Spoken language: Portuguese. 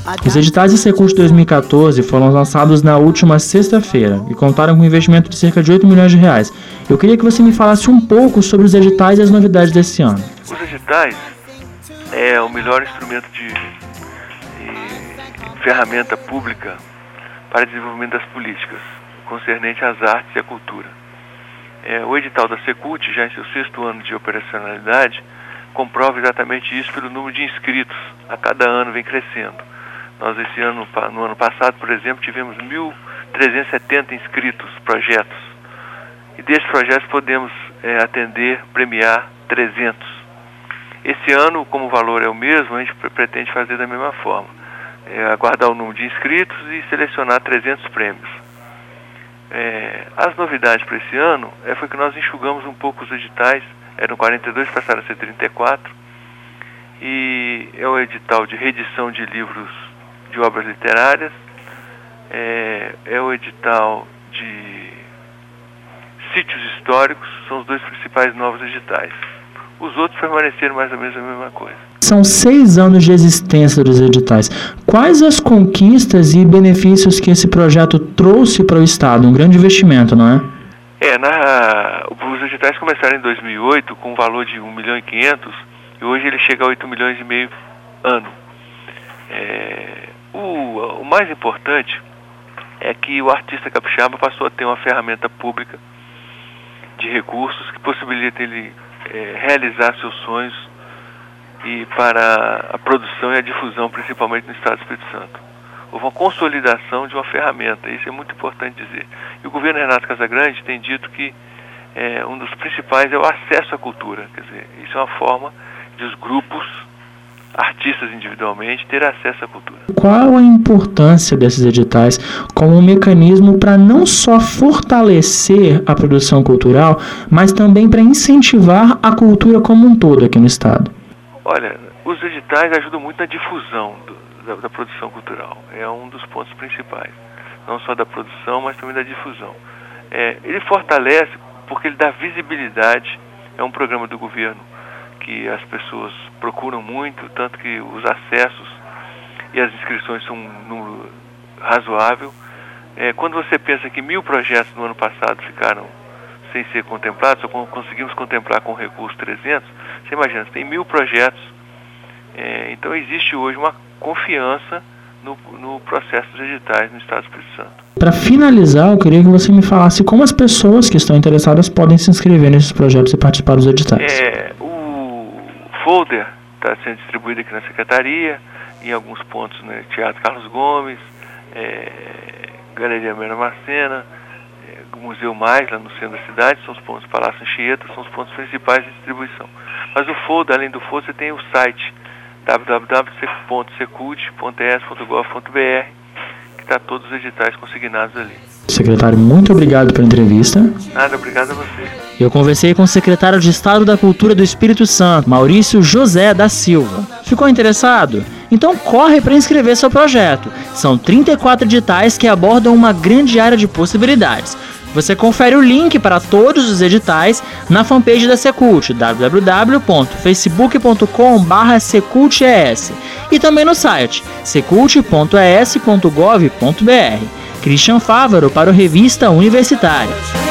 Os editais da Secult 2014 foram lançados na última sexta-feira e contaram com um investimento de cerca de R$8 milhões. Eu queria que você me falasse um pouco sobre os editais e as novidades desse ano. Os editais é o melhor instrumento de ferramenta pública para o desenvolvimento das políticas concernente às artes e à cultura. O edital da Secult, já em seu 6º ano de operacionalidade, comprova exatamente isso pelo número de inscritos. A cada ano vem crescendo. Nós esse ano, no ano passado, por exemplo, tivemos 1.370 inscritos, projetos. E desses projetos podemos atender, premiar 300. Esse ano, como o valor é o mesmo, a gente pretende fazer da mesma forma. Aguardar o número de inscritos e selecionar 300 prêmios. As novidades para esse ano foi que nós enxugamos um pouco os editais, eram 42, passaram a ser 34, e é o edital de reedição de livros de obras literárias, é o edital de sítios históricos, são os 2 principais novos editais. Os outros permaneceram mais ou menos a mesma coisa. São 6 anos de existência dos editais. Quais as conquistas e benefícios que esse projeto trouxe para o Estado? Um grande investimento, não é? Os editais começaram em 2008 com um valor de 1,5 milhão e hoje ele chega a 8,5 milhões ano. O mais importante é que o artista capixaba passou a ter uma ferramenta pública de recursos que possibilita ele realizar seus sonhos e para a produção e a difusão, principalmente no Estado do Espírito Santo. Houve uma consolidação de uma ferramenta, isso é muito importante dizer. E o governo Renato Casagrande tem dito que um dos principais é o acesso à cultura, quer dizer, isso é uma forma de os grupos, artistas individualmente, ter acesso à cultura. Qual a importância desses editais como um mecanismo para não só fortalecer a produção cultural, mas também para incentivar a cultura como um todo aqui no Estado? Olha, os editais ajudam muito na difusão da produção cultural. É um dos pontos principais. Não só da produção, mas também da difusão. Ele fortalece porque ele dá visibilidade. É um programa do governo que as pessoas procuram muito, tanto que os acessos e as inscrições são um número razoável. Quando você pensa que 1.000 projetos no ano passado ficaram sem ser contemplados, só conseguimos contemplar com recurso 300, você imagina, você tem 1.000 projetos, então existe hoje uma confiança no processo dos editais no Estado do Espírito Santo. Para finalizar, eu queria que você me falasse como as pessoas que estão interessadas podem se inscrever nesses projetos e participar dos editais. O folder está sendo distribuído aqui na Secretaria, em alguns pontos, né, Teatro Carlos Gomes, Galeria Mena Marcena, Museu Mais, lá no centro da cidade, são os pontos Palácio Anchieta, são os pontos principais de distribuição. Mas o folder, além do folder, você tem o site www.secult.es.gov.br, que está todos os editais consignados ali. Secretário, muito obrigado pela entrevista. Nada, obrigado a você. Eu conversei com o secretário de Estado da Cultura do Espírito Santo, Maurício José da Silva. Ficou interessado? Então corre para inscrever seu projeto. São 34 editais que abordam uma grande área de possibilidades. Você confere o link para todos os editais na fanpage da Secult, www.facebook.com/secultes, e também no site secult.es.gov.br. Christian Fávaro para o Revista Universitária.